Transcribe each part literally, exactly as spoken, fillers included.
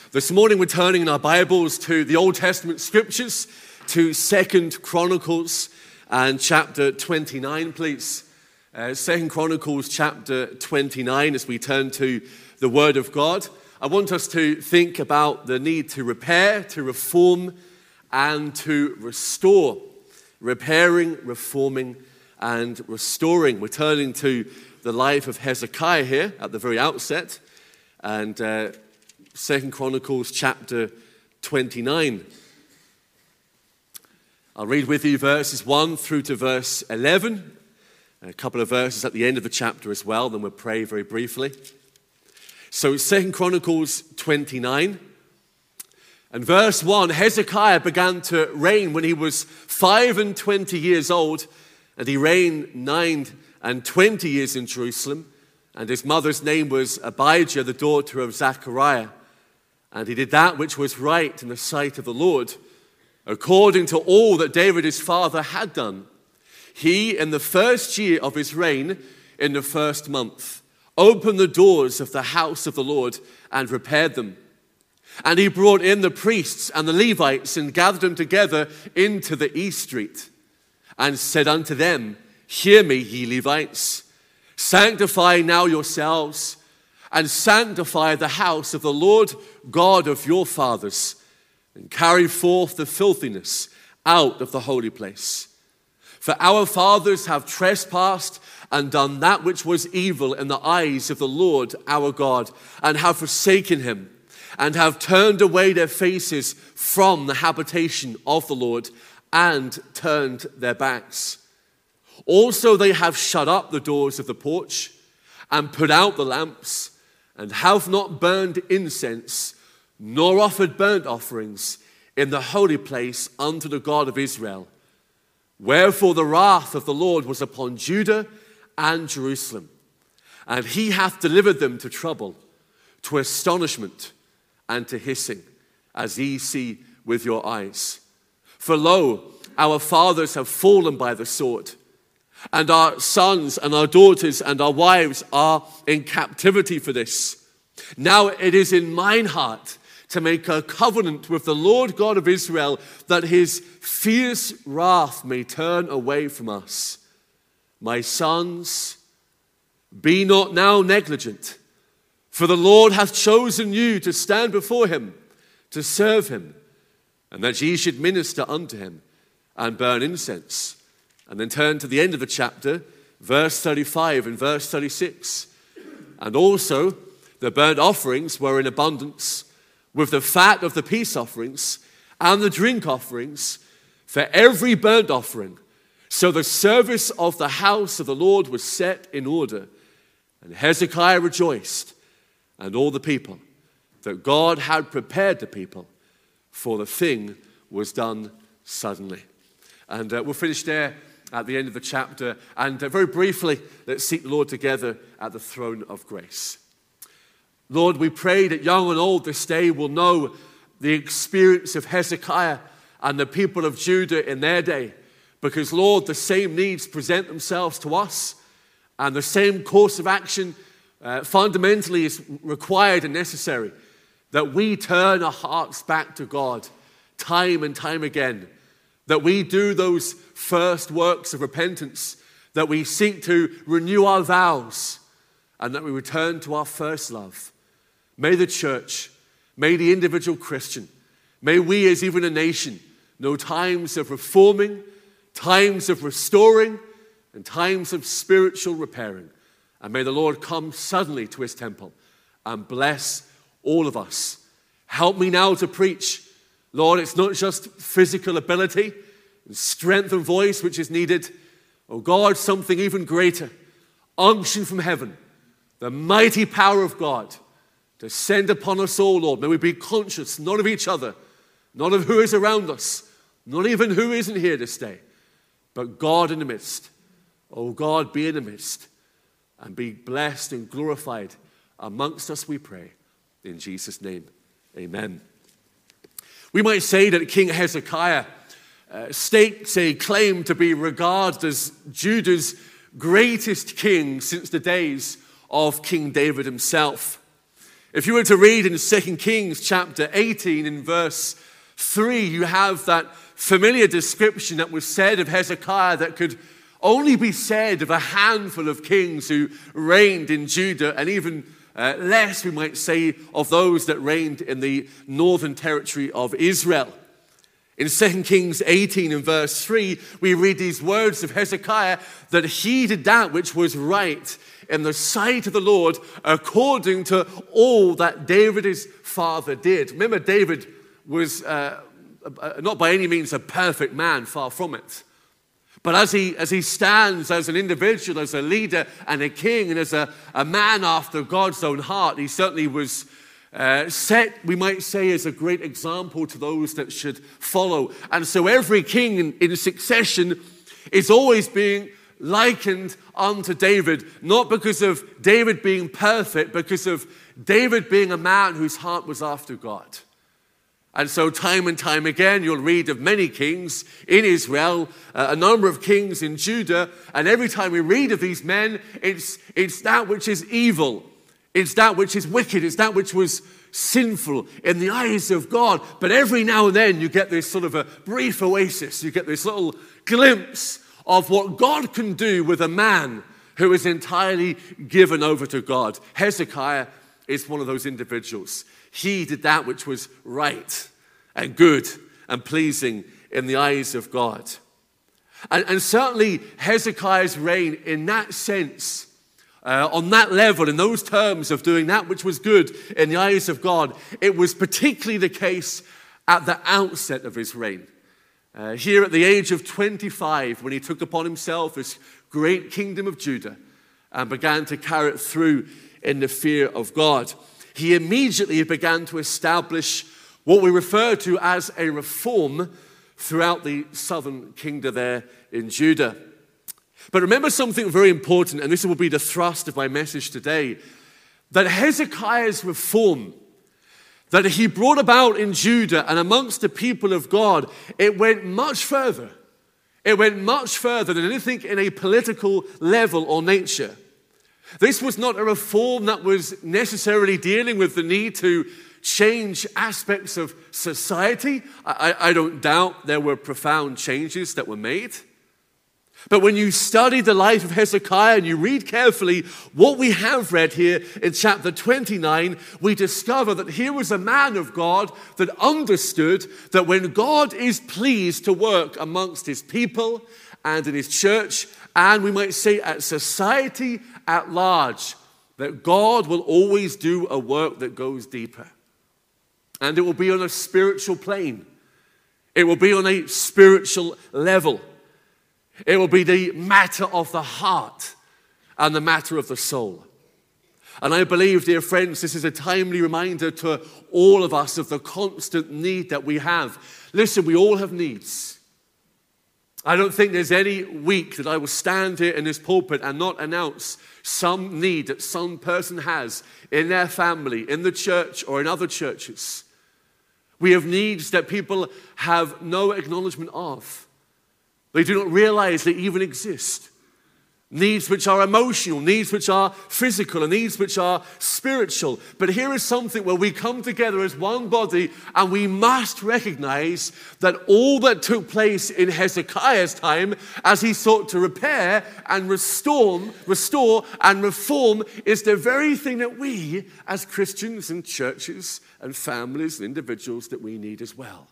This morning we're turning in our Bibles to the Old Testament scriptures, to Second Chronicles and chapter twenty-nine, please. Uh, Second Chronicles chapter twenty-nine, as we turn to the Word of God. I want us to think about the need to repair, to reform, and to restore. Repairing, reforming, and restoring. We're turning to the life of Hezekiah here at the very outset. And uh, Second Chronicles chapter twenty-nine. I'll read with you verses one through to verse eleven. A couple of verses at the end of the chapter as well, then we'll pray very briefly. So Second Chronicles twenty-nine. And verse one, Hezekiah began to reign when he was five and twenty years old, and he reigned nine and twenty years in Jerusalem. And his mother's name was Abijah, the daughter of Zechariah. And he did that which was right in the sight of the Lord, according to all that David his father had done. He, in the first year of his reign, in the first month, opened the doors of the house of the Lord and repaired them. And he brought in the priests and the Levites and gathered them together into the east street, and said unto them, Hear me, ye Levites, sanctify now yourselves, and sanctify the house of the Lord God of your fathers, and carry forth the filthiness out of the holy place. For our fathers have trespassed and done that which was evil in the eyes of the Lord our God, and have forsaken him, and have turned away their faces from the habitation of the Lord, and turned their backs. Also they have shut up the doors of the porch, and put out the lamps, and have not burned incense, nor offered burnt offerings in the holy place unto the God of Israel. Wherefore the wrath of the Lord was upon Judah and Jerusalem, and he hath delivered them to trouble, to astonishment, and to hissing, as ye see with your eyes. For lo, our fathers have fallen by the sword, and our sons and our daughters and our wives are in captivity for this. Now it is in mine heart to make a covenant with the Lord God of Israel, that his fierce wrath may turn away from us. My sons, be not now negligent, for the Lord hath chosen you to stand before him, to serve him, and that ye should minister unto him and burn incense. And then turn to the end of the chapter, verse thirty-five and verse thirty-six. And also the burnt offerings were in abundance, with the fat of the peace offerings and the drink offerings for every burnt offering. So the service of the house of the Lord was set in order. And Hezekiah rejoiced, and all the people, that God had prepared the people, for the thing was done suddenly. And uh, we'll finish there at the end of the chapter. And uh, very briefly, let's seek the Lord together at the throne of grace. Lord, we pray that young and old this day will know the experience of Hezekiah and the people of Judah in their day. Because, Lord, the same needs present themselves to us, and the same course of action uh, fundamentally is required and necessary, that we turn our hearts back to God time and time again, that we do those first works of repentance, that we seek to renew our vows, and that we return to our first love. May the church, may the individual Christian, may we as even a nation know times of reforming, times of restoring, and times of spiritual repairing. And may the Lord come suddenly to his temple and bless all of us. Help me now to preach. Lord, it's not just physical ability and strength and voice which is needed. Oh God, something even greater. Unction from heaven. The mighty power of God descend upon us all, Lord. May we be conscious not of each other, not of who is around us, not even who isn't here this day, but God in the midst. Oh God, be in the midst and be blessed and glorified amongst us, we pray. In Jesus' name, amen. We might say that King Hezekiah uh, stakes a claim to be regarded as Judah's greatest king since the days of King David himself. If you were to read in Second Kings chapter eighteen in verse three, you have that familiar description that was said of Hezekiah that could only be said of a handful of kings who reigned in Judah, and even uh, less, we might say, of those that reigned in the northern territory of Israel. In Second Kings eighteen and verse three, we read these words of Hezekiah, that he did that which was right in the sight of the Lord, according to all that David his father did. Remember, David was uh, not by any means a perfect man, far from it. But as he, as he stands as an individual, as a leader and a king, and as a, a man after God's own heart, he certainly was uh, set, we might say, as a great example to those that should follow. And so every king in, in succession is always being likened unto David, not because of David being perfect, because of David being a man whose heart was after God. And so time and time again, you'll read of many kings in Israel, uh, a number of kings in Judah, and every time we read of these men, it's, it's that which is evil. It's that which is wicked. It's that which was sinful in the eyes of God. But every now and then, you get this sort of a brief oasis. You get this little glimpse of what God can do with a man who is entirely given over to God. Hezekiah is one of those individuals. He did that which was right and good and pleasing in the eyes of God. And, and certainly Hezekiah's reign in that sense, uh, on that level, in those terms of doing that which was good in the eyes of God, it was particularly the case at the outset of his reign. Uh, here at the age of twenty-five, when he took upon himself this great kingdom of Judah and began to carry it through in the fear of God, he immediately began to establish what we refer to as a reform throughout the southern kingdom there in Judah. But remember something very important, and this will be the thrust of my message today, that Hezekiah's reform that he brought about in Judah and amongst the people of God, it went much further. It went much further than anything in a political level or nature. This was not a reform that was necessarily dealing with the need to change aspects of society. I, I don't doubt there were profound changes that were made. But when you study the life of Hezekiah and you read carefully what we have read here in chapter twenty-nine, we discover that here was a man of God that understood that when God is pleased to work amongst his people and in his church, and we might say at society at large, that God will always do a work that goes deeper. And it will be on a spiritual plane. It will be on a spiritual level. It will be the matter of the heart and the matter of the soul. And I believe, dear friends, this is a timely reminder to all of us of the constant need that we have. Listen, we all have needs. I don't think there's any week that I will stand here in this pulpit and not announce some need that some person has in their family, in the church, or in other churches. We have needs that people have no acknowledgement of. They do not realize they even exist. Needs which are emotional, needs which are physical, and needs which are spiritual. But here is something where we come together as one body, and we must recognize that all that took place in Hezekiah's time as he sought to repair and restore, restore and reform is the very thing that we as Christians and churches and families and individuals that we need as well.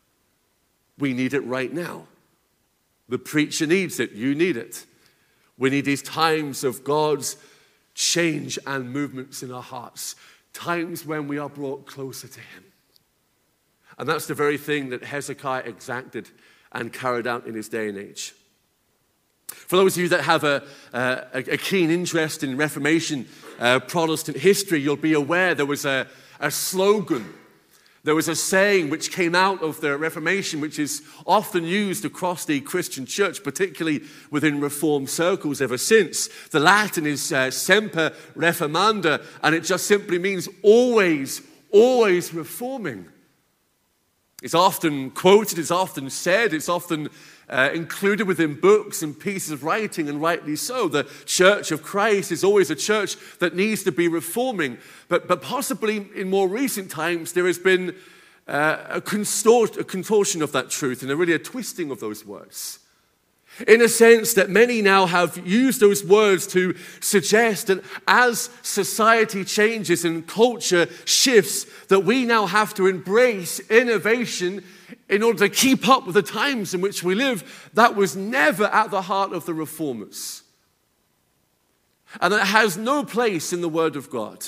We need it right now. The preacher needs it. You need it. We need these times of God's change and movements in our hearts. Times when we are brought closer to him. And that's the very thing that Hezekiah exacted and carried out in his day and age. For those of you that have a, a, a keen interest in Reformation uh, Protestant history, you'll be aware there was a, a slogan. There was a saying which came out of the Reformation, which is often used across the Christian church, particularly within Reformed circles ever since. The Latin is uh, semper reformanda, and it just simply means always, always reforming. It's often quoted, it's often said, it's often uh, included within books and pieces of writing, and rightly so. The Church of Christ is always a church that needs to be reforming. But, but possibly in more recent times, there has been uh, a, contort, a contortion of that truth and a really a twisting of those words. In a sense that many now have used those words to suggest that as society changes and culture shifts, that we now have to embrace innovation in order to keep up with the times in which we live. That was never at the heart of the reformers. And that has no place in the Word of God.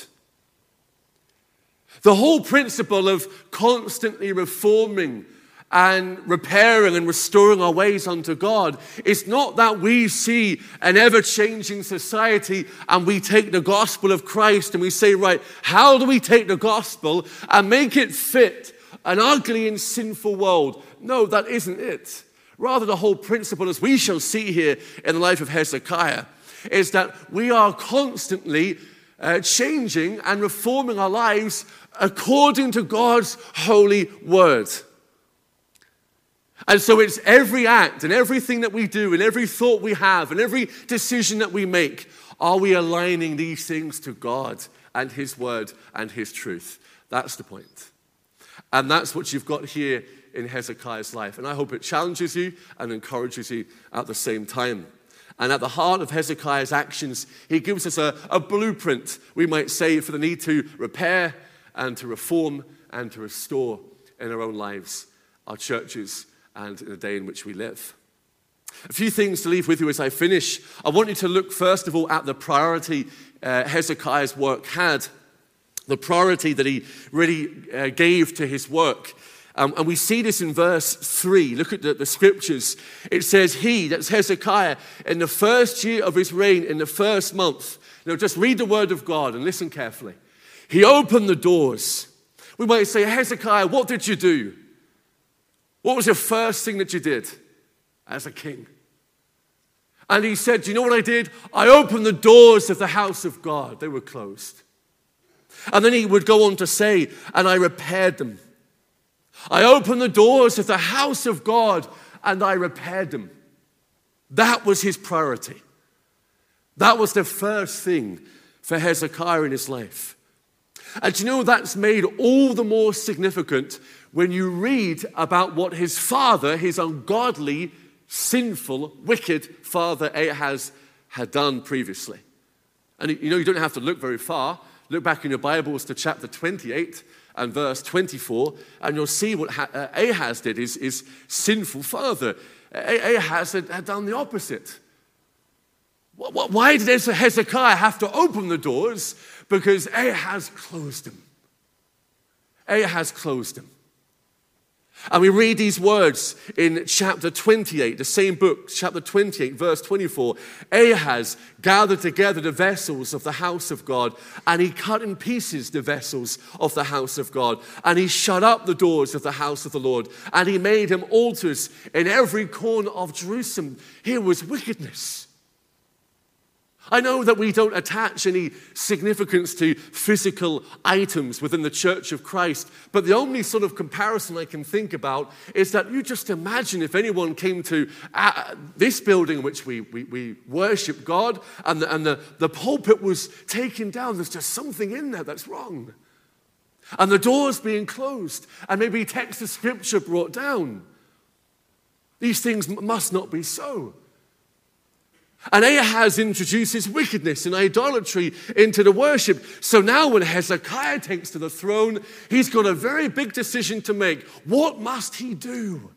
The whole principle of constantly reforming and repairing and restoring our ways unto God, it's not that we see an ever-changing society and we take the gospel of Christ and we say, right, how do we take the gospel and make it fit an ugly and sinful world? No, that isn't it. Rather, the whole principle, as we shall see here in the life of Hezekiah, is that we are constantly uh, changing and reforming our lives according to God's holy word. And so it's every act and everything that we do and every thought we have and every decision that we make. Are we aligning these things to God and His word and His truth? That's the point. And that's what you've got here in Hezekiah's life. And I hope it challenges you and encourages you at the same time. And at the heart of Hezekiah's actions, he gives us a, a blueprint, we might say, for the need to repair and to reform and to restore in our own lives, our churches, and in the day in which we live. A few things to leave with you as I finish. I want you to look first of all at the priority uh, Hezekiah's work had, the priority that he really uh, gave to his work. Um, and we see this in verse three. Look at the, the scriptures. It says, he, that's Hezekiah, in the first year of his reign, in the first month. Now just read the word of God and listen carefully. He opened the doors. We might say, Hezekiah, what did you do? What was the first thing that you did as a king? And he said, do you know what I did? I opened the doors of the house of God. They were closed. And then he would go on to say, and I repaired them. I opened the doors of the house of God and I repaired them. That was his priority. That was the first thing for Hezekiah in his life. And you know, that's made all the more significant when you read about what his father, his ungodly, sinful, wicked father Ahaz had done previously. And you know, you don't have to look very far. Look back in your Bibles to chapter twenty-eight and verse twenty-four, and you'll see what Ahaz did, his, his sinful father. Ahaz had, had done the opposite. Why did Hezekiah have to open the doors? Because Ahaz closed them. Ahaz closed them. And we read these words in chapter twenty-eight, the same book, chapter twenty-eight, verse twenty-four. Ahaz gathered together the vessels of the house of God, and he cut in pieces the vessels of the house of God, and he shut up the doors of the house of the Lord, and he made him altars in every corner of Jerusalem. Here was wickedness. I know that we don't attach any significance to physical items within the Church of Christ, but the only sort of comparison I can think about is that you just imagine if anyone came to uh, this building in which we, we, we worship God and, the, and the, the pulpit was taken down. There's just something in there that's wrong. And the doors being closed and maybe text of scripture brought down. These things must not be so. And Ahaz introduces wickedness and idolatry into the worship. So now when Hezekiah takes to the throne, he's got a very big decision to make. What must he do?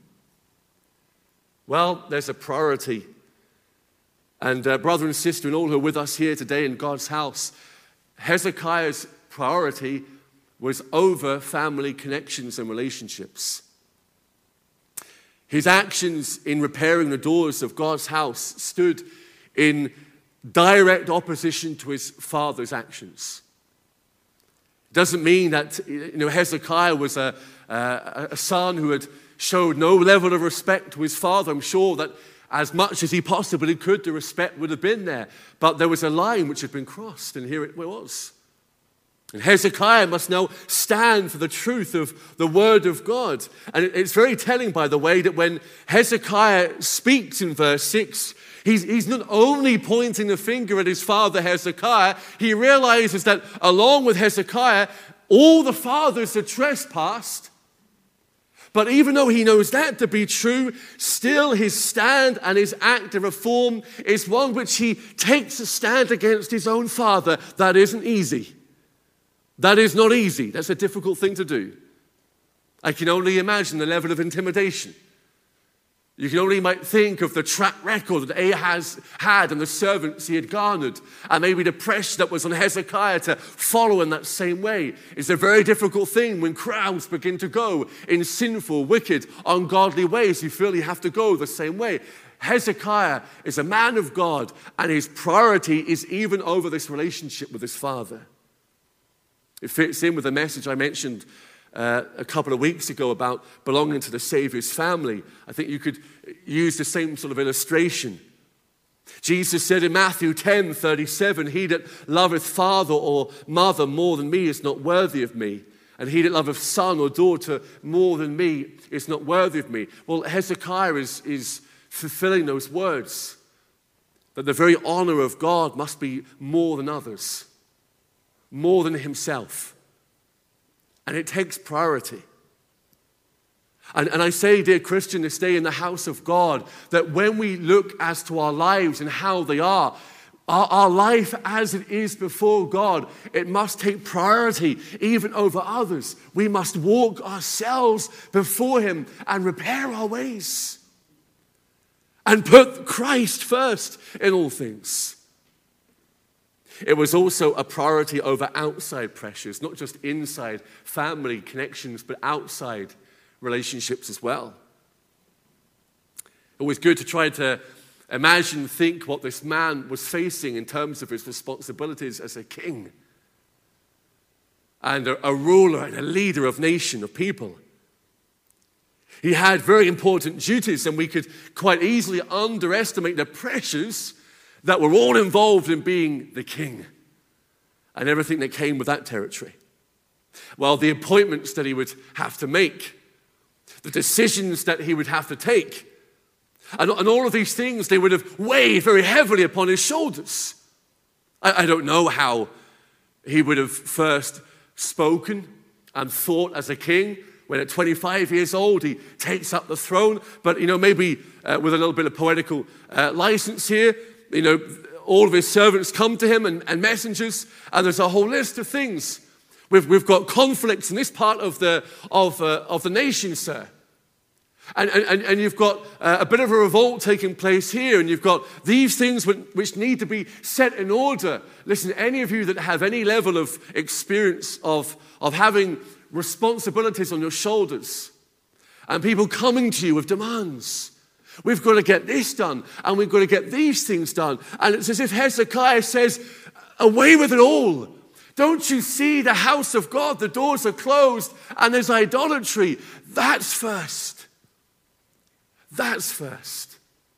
Well, there's a priority. And uh, brother and sister and all who are with us here today in God's house, Hezekiah's priority was over family connections and relationships. His actions in repairing the doors of God's house stood in direct opposition to his father's actions. Doesn't mean that you know Hezekiah was a, a, a son who had showed no level of respect to his father. I'm sure that as much as he possibly could, the respect would have been there. But there was a line which had been crossed, and here it was. And Hezekiah must now stand for the truth of the word of God. And it's very telling, by the way, that when Hezekiah speaks in verse six, he's, he's not only pointing the finger at his father Hezekiah, he realizes that along with Hezekiah, all the fathers had trespassed. But even though he knows that to be true, still his stand and his act of reform is one which he takes a stand against his own father. That isn't easy. That is not easy. That's a difficult thing to do. I can only imagine the level of intimidation. You can only might think of the track record that Ahaz had and the servants he had garnered, and maybe the pressure that was on Hezekiah to follow in that same way. It's a very difficult thing when crowds begin to go in sinful, wicked, ungodly ways. You feel you have to go the same way. Hezekiah is a man of God, and his priority is even over this relationship with his father. It fits in with the message I mentioned uh, a couple of weeks ago about belonging to the Savior's family. I think you could use the same sort of illustration. Jesus said in Matthew ten thirty-seven, "He that loveth father or mother more than me is not worthy of me. And he that loveth son or daughter more than me is not worthy of me." Well, Hezekiah is, is fulfilling those words, that the very honor of God must be more than others, more than himself. And it takes priority. And, and I say, dear Christian, this day in the house of God, that when we look as to our lives and how they are, our, our life as it is before God, it must take priority even over others. We must walk ourselves before him and repair our ways and put Christ first in all things. It was also a priority over outside pressures, not just inside family connections, but outside relationships as well. It was good to try to imagine, think what this man was facing in terms of his responsibilities as a king and a, a ruler and a leader of nation, of people. He had very important duties, and we could quite easily underestimate the pressures that were all involved in being the king and everything that came with that territory. Well, the appointments that he would have to make, the decisions that he would have to take, and, and all of these things, they would have weighed very heavily upon his shoulders. I, I don't know how he would have first spoken and thought as a king when at twenty-five years old he takes up the throne, but you know, maybe uh, with a little bit of poetical uh, license here, you know, all of his servants come to him and, and messengers, and there's a whole list of things. We've, we've got conflicts in this part of the, of, uh, of the nation, sir. And, and, and you've got uh, a bit of a revolt taking place here, and you've got these things which, which need to be set in order. Listen, any of you that have any level of experience of, of having responsibilities on your shoulders, and people coming to you with demands, we've got to get this done, and we've got to get these things done. And it's as if Hezekiah says, away with it all. Don't you see the house of God? The doors are closed, and there's idolatry. That's first. That's first.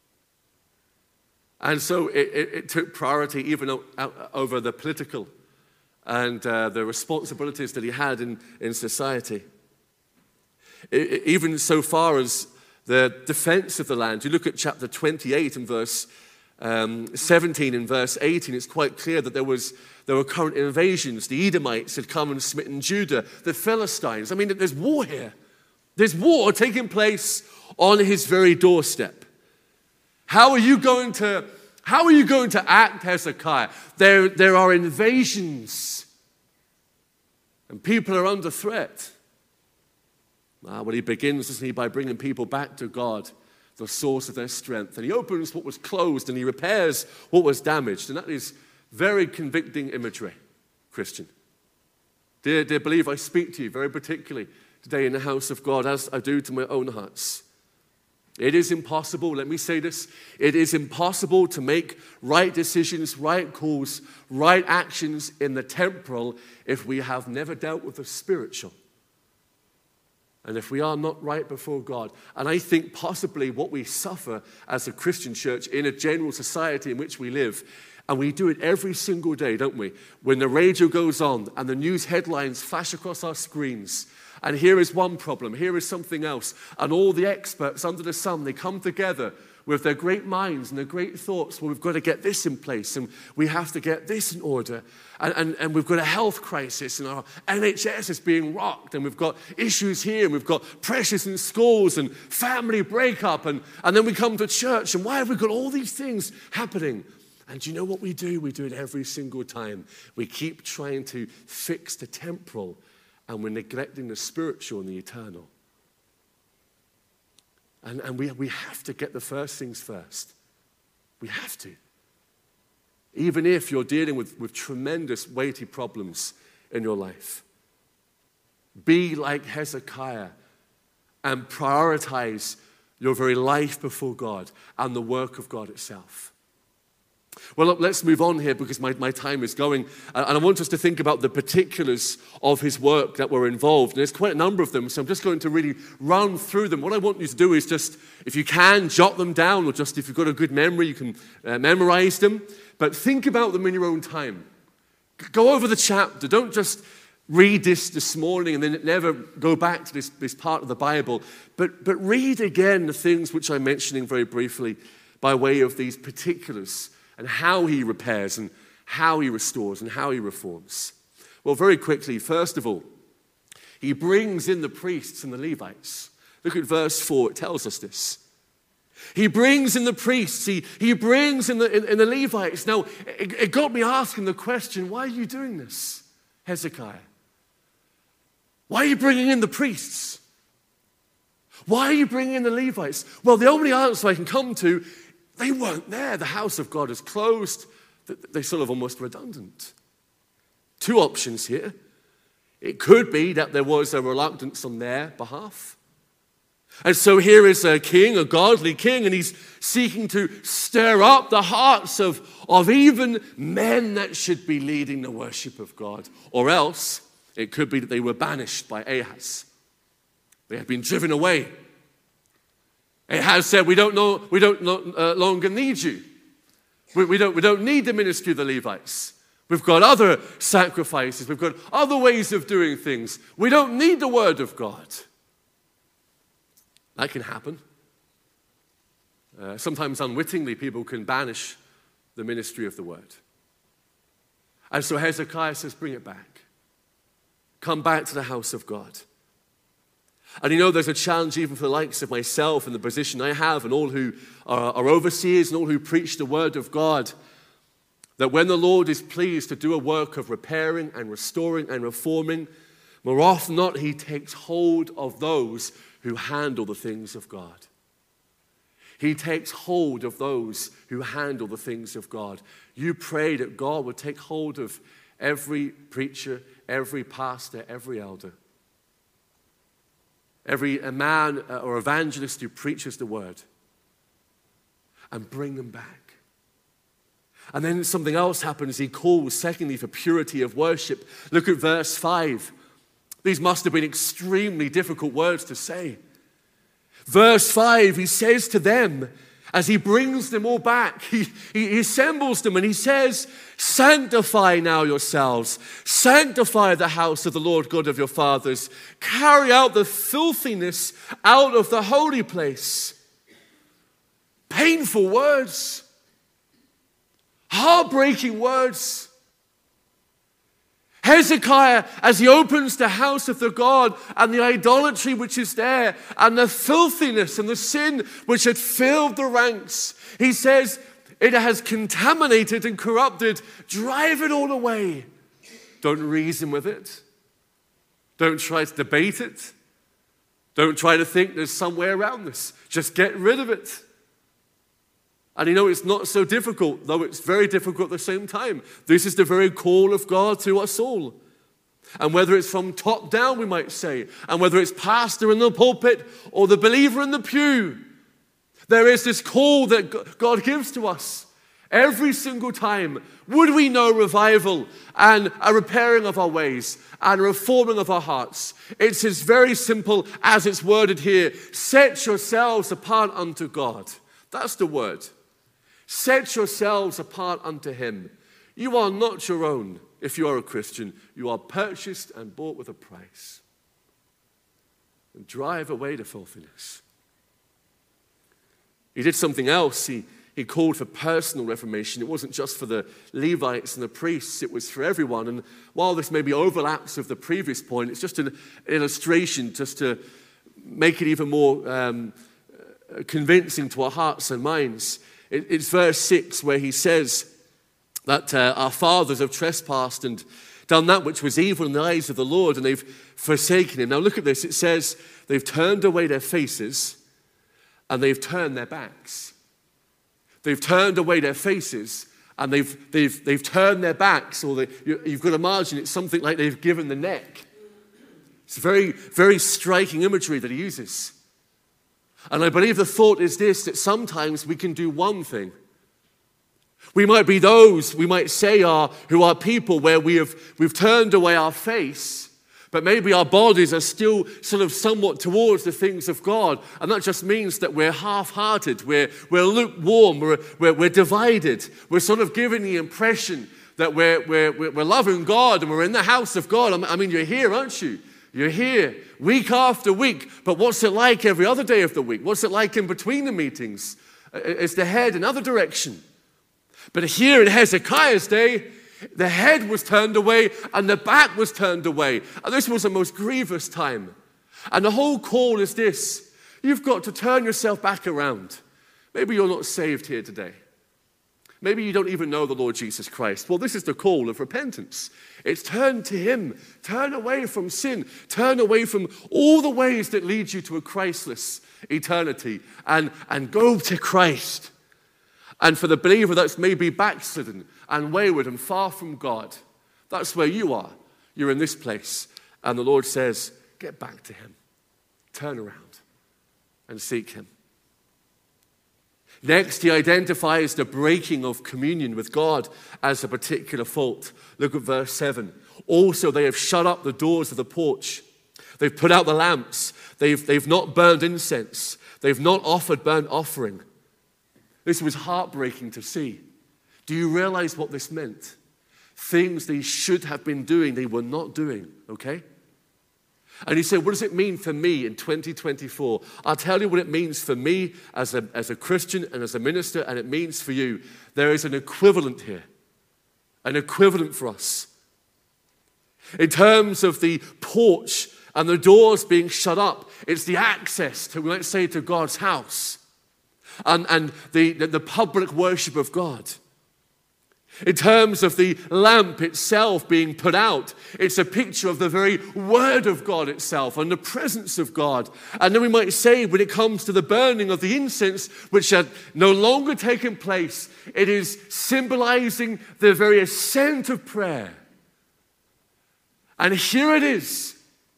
And so it, it, it took priority even o- over the political and uh, the responsibilities that he had in, in society. It, it, even so far as the defense of the land. You look at chapter twenty-eight and verse um, seventeen and verse eighteen, it's quite clear that there was there were current invasions. The Edomites had come and smitten Judah, the Philistines. I mean, there's war here. There's war taking place on his very doorstep. How are you going to, how are you going to act, Hezekiah? There, there are invasions, and people are under threat. Ah, well, he begins, doesn't he, by bringing people back to God, the source of their strength. And he opens what was closed and he repairs what was damaged. And that is very convicting imagery, Christian. Dear, dear believer, I speak to you very particularly today in the house of God, as I do to my own hearts. It is impossible, let me say this, it is impossible to make right decisions, right calls, right actions in the temporal if we have never dealt with the spiritual. And if we are not right before God. And I think possibly what we suffer as a Christian church in a general society in which we live, And we do it every single day, don't we? When the radio goes on and the news headlines flash across our screens, and here is one problem, here is something else, and all the experts under the sun, they come together with their great minds and their great thoughts. Well, we've got to get this in place, and we have to get this in order. And, and, and we've got a health crisis, and our N H S is being rocked, and we've got issues here, and we've got pressures in schools, and family breakup, and, and then we come to church, and why have we got all these things happening? And do you know what we do? We do it every single time. We keep trying to fix the temporal, and we're neglecting the spiritual and the eternal. And, and we, we have to get the first things first. We have to. Even if you're dealing with, with tremendous weighty problems in your life. Be like Hezekiah and prioritize your very life before God and the work of God itself. Well, look, let's move on here because my, my time is going. And I want us to think about the particulars of his work that were involved. And there's quite a number of them, so I'm just going to really run through them. What I want you to do is just, if you can, jot them down, or just if you've got a good memory, you can uh, memorize them. But think about them in your own time. Go over the chapter. Don't just read this this morning and then never go back to this, this part of the Bible. But, but read again the things which I'm mentioning very briefly by way of these particulars, and how he repairs, and how he restores, and how he reforms. Well, very quickly, first of all, he brings in the priests and the Levites. Look at verse four, it tells us this. He brings in the priests, he, he brings in the, in, in the Levites. Now, it, it got me asking the question, why are you doing this, Hezekiah? Why are you bringing in the priests? Why are you bringing in the Levites? Well, the only answer I can come to, they weren't there. The house of God is closed. They're sort of almost redundant. Two options here. It could be that there was a reluctance on their behalf. And so here is a king, a godly king, and he's seeking to stir up the hearts of, of even men that should be leading the worship of God. Or else, it could be that they were banished by Ahaz. They had been driven away. Ahaz said, we don't know, we don't no, uh, longer need you. We, we, don't, we don't need the ministry of the Levites. We've got other sacrifices. We've got other ways of doing things. We don't need the word of God. That can happen. Uh, sometimes unwittingly, people can banish the ministry of the word. And so Hezekiah says, bring it back. Come back to the house of God. And you know, there's a challenge even for the likes of myself and the position I have and all who are, are overseers and all who preach the word of God, that when the Lord is pleased to do a work of repairing and restoring and reforming, more often than not, he takes hold of those who handle the things of God. He takes hold of those who handle the things of God. You pray that God would take hold of every preacher, every pastor, every elder. Every man or evangelist who preaches the word, and bring them back. And then something else happens. He calls, secondly, for purity of worship. Look at verse five. These must have been extremely difficult words to say. Verse five, he says to them, as he brings them all back, he, he assembles them and he says, sanctify now yourselves. Sanctify the house of the Lord God of your fathers. Carry out the filthiness out of the holy place. Painful words. Heartbreaking words. Hezekiah, as he opens the house of the God and the idolatry which is there and the filthiness and the sin which had filled the ranks, he says, it has contaminated and corrupted. Drive it all away. Don't reason with it. Don't try to debate it. Don't try to think there's some way around this. Just get rid of it. And you know, it's not so difficult, though it's very difficult at the same time. This is the very call of God to us all. And whether it's from top down, we might say, and whether it's pastor in the pulpit or the believer in the pew, there is this call that God gives to us every single time. Would we know revival and a repairing of our ways and a reforming of our hearts? It's as very simple as it's worded here. Set yourselves apart unto God. That's the word. Set yourselves apart unto him. You are not your own if you are a Christian. You are purchased and bought with a price. And drive away the filthiness. He did something else. He, he called for personal reformation. It wasn't just for the Levites and the priests. It was for everyone. And while this maybe overlaps with the previous point, it's just an illustration just to make it even more um, convincing to our hearts and minds. It, it's verse six where he says that uh, our fathers have trespassed and done that which was evil in the eyes of the Lord, and they've forsaken him. Now look at this. It says they've turned away their faces and they've turned their backs. They've turned away their faces and they've, they've, they've turned their backs, or they, you, you've got to imagine it's something like they've given the neck. It's very, very striking imagery that he uses. And I believe the thought is this, that sometimes we can do one thing. We might be those, we might say, are who are people where we have we've turned away our face, but maybe our bodies are still sort of somewhat towards the things of God. And that just means that we're half-hearted, we're, we're lukewarm, we're, we're, we're divided. We're sort of giving the impression that we're, we're, we're loving God and we're in the house of God. I mean, you're here, aren't you? You're here week after week, but what's it like every other day of the week? What's it like in between the meetings? Is the head another direction? But here in Hezekiah's day, the head was turned away and the back was turned away. And this was a most grievous time. And the whole call is this. You've got to turn yourself back around. Maybe you're not saved here today. Maybe you don't even know the Lord Jesus Christ. Well, this is the call of repentance. It's turn to him. Turn away from sin. Turn away from all the ways that lead you to a Christless eternity. And, and go to Christ. And for the believer that's maybe backslidden and wayward and far from God, that's where you are. You're in this place. And the Lord says, get back to him. Turn around and seek him. Next, he identifies the breaking of communion with God as a particular fault. Look at verse seven. Also, they have shut up the doors of the porch. They've put out the lamps. They've, they've not burned incense. They've not offered burnt offering. This was heartbreaking to see. Do you realize what this meant? Things they should have been doing, they were not doing, okay? And he said, what does it mean for me in twenty twenty-four? I'll tell you what it means for me as a, as a Christian and as a minister, and it means for you. There is an equivalent here, an equivalent for us. In terms of the porch and the doors being shut up, it's the access to, let's say, to God's house. And, and the, the, the public worship of God. In terms of the lamp itself being put out, it's a picture of the very word of God itself and the presence of God. And then we might say, when it comes to the burning of the incense, which had no longer taken place, it is symbolizing the very ascent of prayer. And here it is.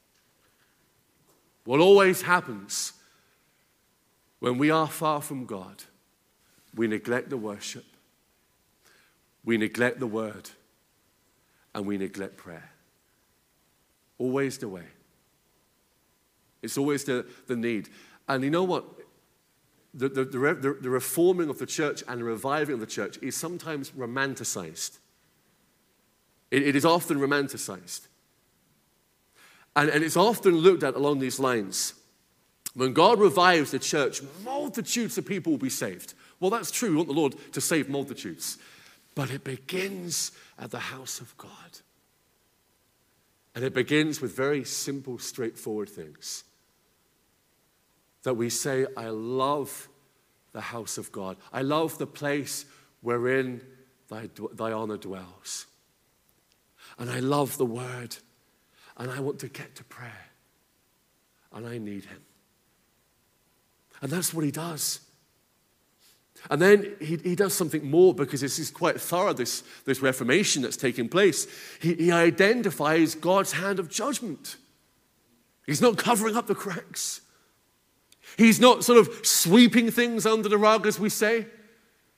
What always happens when we are far from God, we neglect the worship, we neglect the word, and we neglect prayer. Always the way. It's always the, the need. And you know what? The, the, the, the reforming of the church and the reviving of the church is sometimes romanticized. It, it is often romanticized. And, and it's often looked at along these lines. When God revives the church, multitudes of people will be saved. Well, that's true. We want the Lord to save multitudes. But it begins at the house of God. And it begins with very simple, straightforward things. That we say, I love the house of God. I love the place wherein thy, thy honor dwells. And I love the word. And I want to get to prayer. And I need him. And that's what he does. And then he, he does something more, because this is quite thorough, this, this reformation that's taking place. He, he identifies God's hand of judgment. He's not covering up the cracks. He's not sort of sweeping things under the rug, as we say.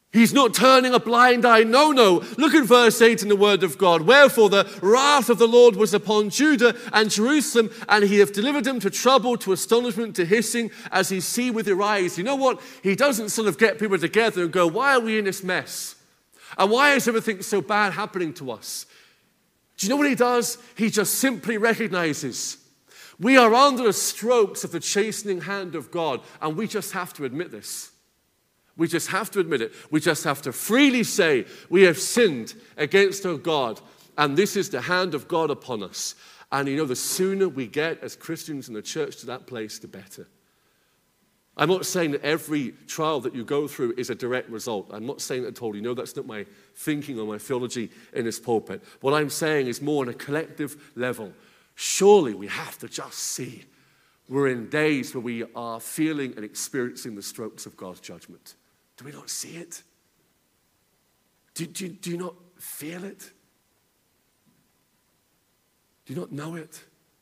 He's not turning a blind eye. No, no. Look at verse eight in the word of God. Wherefore the wrath of the Lord was upon Judah and Jerusalem, and he hath delivered them to trouble, to astonishment, to hissing, as he see with your eyes. You know what? He doesn't sort of get people together and go, why are we in this mess? And why is everything so bad happening to us? Do you know what he does? He just simply recognizes we are under the strokes of the chastening hand of God, and we just have to admit this. We just have to admit it. We just have to freely say we have sinned against our God, and this is the hand of God upon us. And you know, the sooner we get as Christians in the church to that place, the better. I'm not saying that every trial that you go through is a direct result. I'm not saying that at all. You know, that's not my thinking or my theology in this pulpit. What I'm saying is more on a collective level. Surely we have to just see we're in days where we are feeling and experiencing the strokes of God's judgment. Do we not see it? Do, do, do you not feel it? Do you not know it?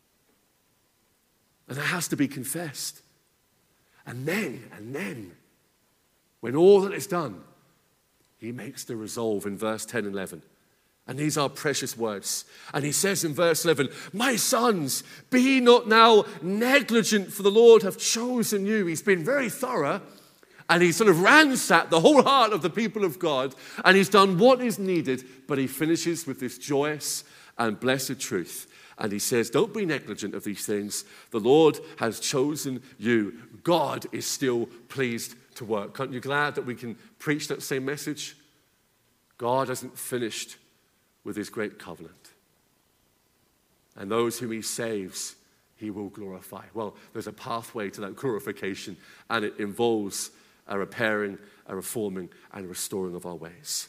And that has to be confessed. And then, and then, when all that is done, he makes the resolve in verse ten and eleven. And these are precious words. And he says in verse eleven, my sons, be not now negligent, for the Lord hath chosen you. He's been very thorough. And he's sort of ransacked the whole heart of the people of God. And he's done what is needed. But he finishes with this joyous and blessed truth. And he says, don't be negligent of these things. The Lord has chosen you. God is still pleased to work. Aren't you glad that we can preach that same message? God hasn't finished with his great covenant. And those whom he saves, he will glorify. Well, there's a pathway to that glorification. And it involves a repairing, a reforming, and restoring of our ways.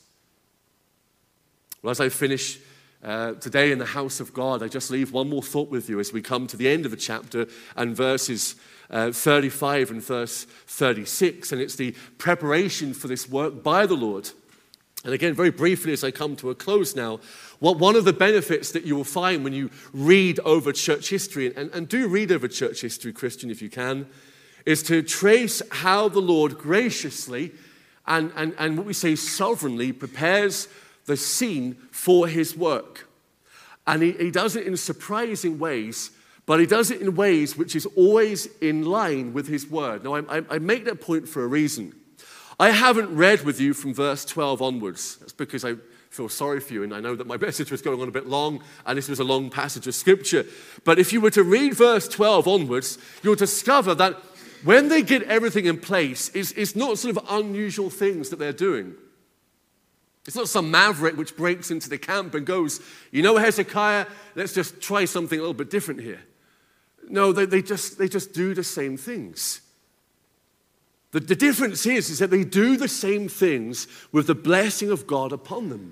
Well, as I finish uh, today in the house of God, I just leave one more thought with you as we come to the end of the chapter and verses uh, thirty-five and verse thirty-six. And it's the preparation for this work by the Lord. And again, very briefly as I come to a close now, what one of the benefits that you will find when you read over church history, and, and do read over church history, Christian, if you can, is to trace how the Lord graciously and, and, and what we say sovereignly prepares the scene for his work. And he, he does it in surprising ways, but he does it in ways which is always in line with his word. Now, I, I, I make that point for a reason. I haven't read with you from verse twelve onwards. That's because I feel sorry for you, and I know that my message was going on a bit long, and this was a long passage of scripture. But if you were to read verse twelve onwards, you'll discover that when they get everything in place, it's, it's not sort of unusual things that they're doing. It's not some maverick which breaks into the camp and goes, you know, Hezekiah, let's just try something a little bit different here. No, they, they, just, they just do the same things. The, the difference is, is that they do the same things with the blessing of God upon them.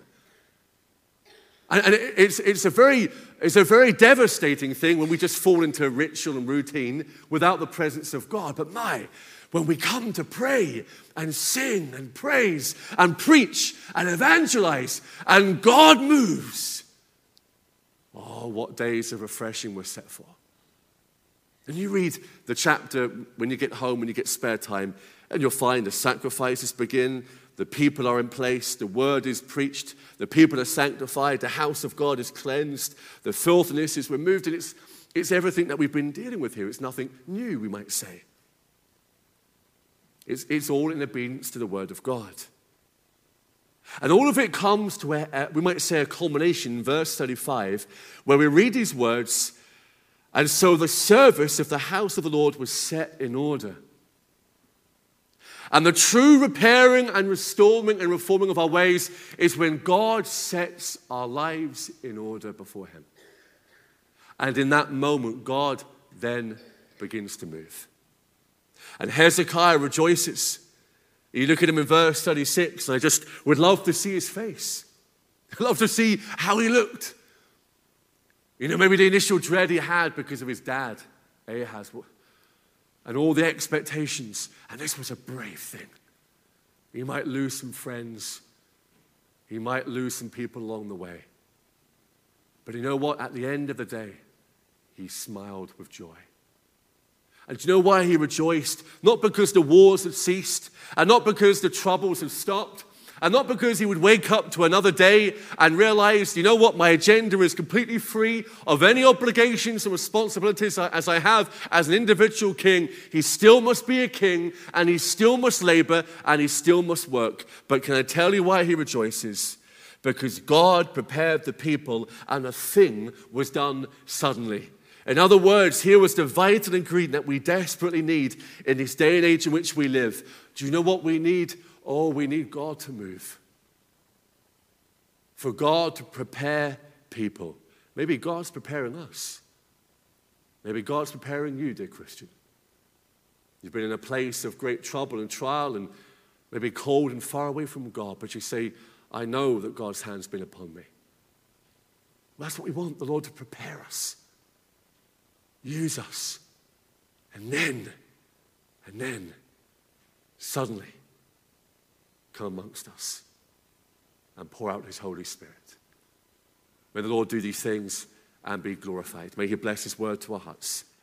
And, and it, it's, it's, a very, it's a very devastating thing when we just fall into ritual and routine without the presence of God. But my, when we come to pray and sing and praise and preach and evangelize and God moves, oh, what days of refreshing we're set for. And you read the chapter when you get home, when you get spare time, and you'll find the sacrifices begin, the people are in place, the word is preached, the people are sanctified, the house of God is cleansed, the filthiness is removed, and it's, it's everything that we've been dealing with here. It's nothing new, we might say. It's, it's all in obedience to the word of God. And all of it comes to, a, we might say, a culmination in verse thirty-five, where we read these words, and so the service of the house of the Lord was set in order. And the true repairing and restoring and reforming of our ways is when God sets our lives in order before him. And in that moment, God then begins to move. And Hezekiah rejoices. You look at him in verse thirty-six, and I just would love to see his face. I'd love to see how he looked. You know, maybe the initial dread he had because of his dad, Ahaz, and all the expectations. And this was a brave thing. He might lose some friends. He might lose some people along the way. But you know what? At the end of the day, he smiled with joy. And do you know why he rejoiced? Not because the wars had ceased, and not because the troubles had stopped, And not because he would wake up to another day and realize, you know what, my agenda is completely free of any obligations and responsibilities as I have as an individual king. He still must be a king, and he still must labor, and he still must work. But can I tell you why he rejoices? Because God prepared the people, and a thing was done suddenly. In other words, here was the vital ingredient that we desperately need in this day and age in which we live. Do you know what we need? Oh, we need God to move. For God to prepare people. Maybe God's preparing us. Maybe God's preparing you, dear Christian. You've been in a place of great trouble and trial and maybe cold and far away from God, but you say, I know that God's hand's been upon me. Well, that's what we want, the Lord to prepare us. Use us. And then, and then, suddenly, come amongst us and pour out his Holy Spirit. May the Lord do these things and be glorified. May he bless his word to our hearts.